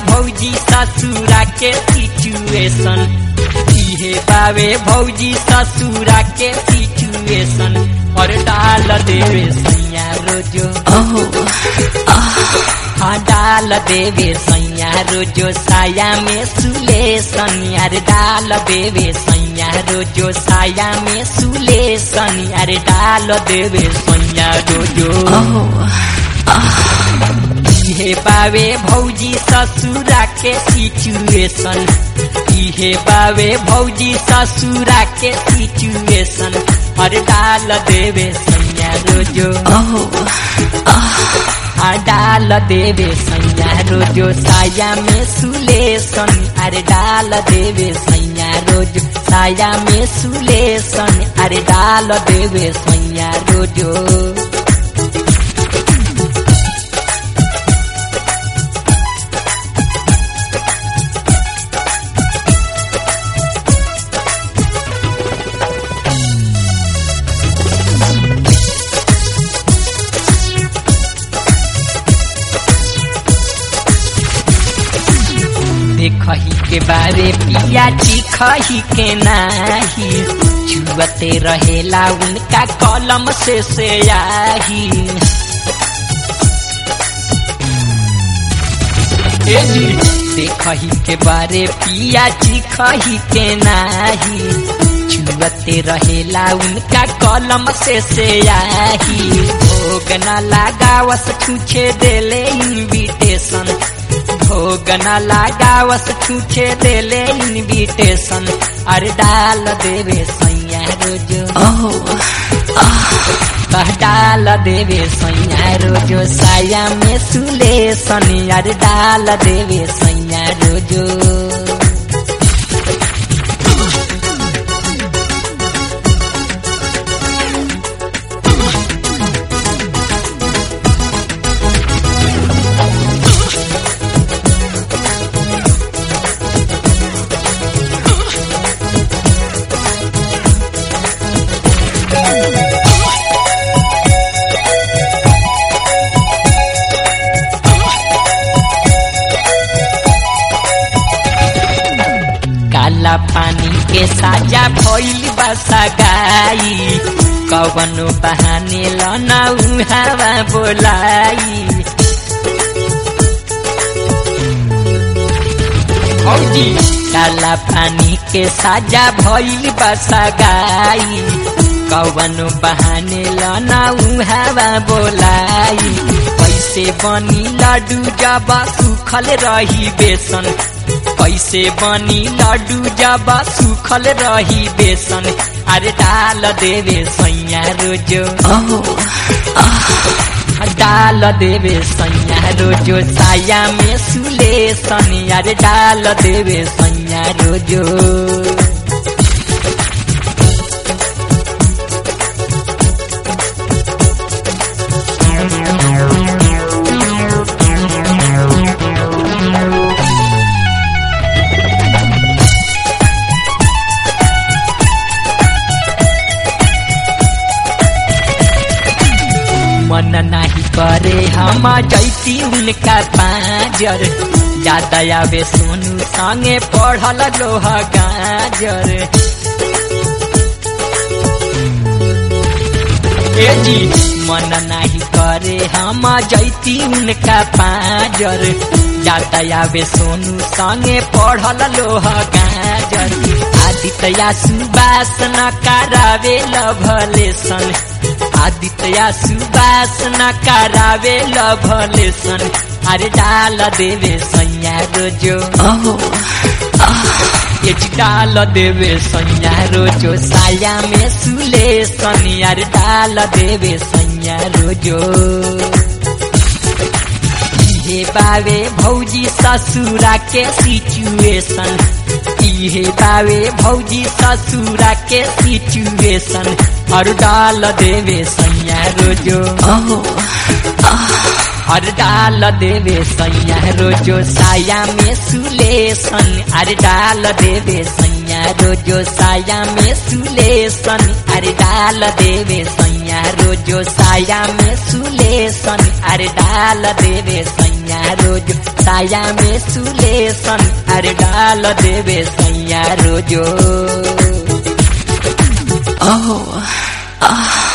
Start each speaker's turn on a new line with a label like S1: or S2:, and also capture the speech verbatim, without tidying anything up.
S1: भौजी ससुरा के सिचुएशन, इहे बावे भौजी ससुरा के सिचुएशन, और डाल देवे सैया रोजो हाँ डाल देवे सैया रोजो साया में सुलेशन, यार डाल देवे सैया रोजो साया में सुलेशन, यार डाल देवे सैया रोजो। इहे बावे भौजी ससुरा के सिचुएशन, इहे बावे भौजी ससुरा के सिचुएशन, और डाल देवे सैया रोजो हाँ डाल देवे सैया रोजो साया में सुलेशन, अरे डाल देवे सैया रोजो साया में सुलेशन, अरे डाल देवे सैया रोजो। देखही के बारे पिया चिखही के नाही, छुअते रहेला उनका कलम से से आही। देखही के बारे पिया चिखही के नाही, छुअते रहेला उनका कलम से से आही। भोग न लगावस छूछे देले इन्विटेशन, भोग न लगावस छूछे देले इन्विटेशन, अरे डाल देवे सैया रोजो डाल देवे सैया रोजो साया में सुलेशन, अरे डाल देवे सैया रोजो। काला पानी के साजा भइल बसा गाई, कवनो बहाने लना हवा बोलाई। भौजी काला पानी के साजा भइल बसा गाई, कवनो बहाने लना हवा बोलाई। कैसे बनी लड्डू जब सुखल रही बेसन, कैसे बनी लड्डू जब सुखल रही बेसन, अरे डाल देवे सैया रोजो डाल देवे सैया रोजो साया में सुलेशन, अरे डाल देवे सैया रोजो। मन नाही करे हम जैती उनका पाजर, याद आवे सोनू संगे पढ़ल लोहा गाजर। ए जी मन नाही करे हम जैती उनका पाजर, याद आवे सोनू संगे पढ़ल लोहा गाजर। आदित्य सुबास न करावे लभलेशन, आदित्य सुबास न करावे लभलेशन, अरे डाल देवे सैया रोजो डाल देवे सैया रोजो साया में सुलेशन, अरे डाल देवे सैया रोजो। इहे बावे भौजी ससुरा के सिचुएशन, इहे बावे भौजी ससुरा के सिचुएशन, और डाल देवे सैया रोजो और डाल देवे सैया रोजो साया में सुलेशन, अरे डाल देवे सैया रोजो साया में सुलेसन अरे डाल देवे सैया रोजो साया में सुलेसन अरे डाल देवे सैया रोजो साया में सुलेसन अरे डाल देवे सैया रोजो।
S2: Oh, ah.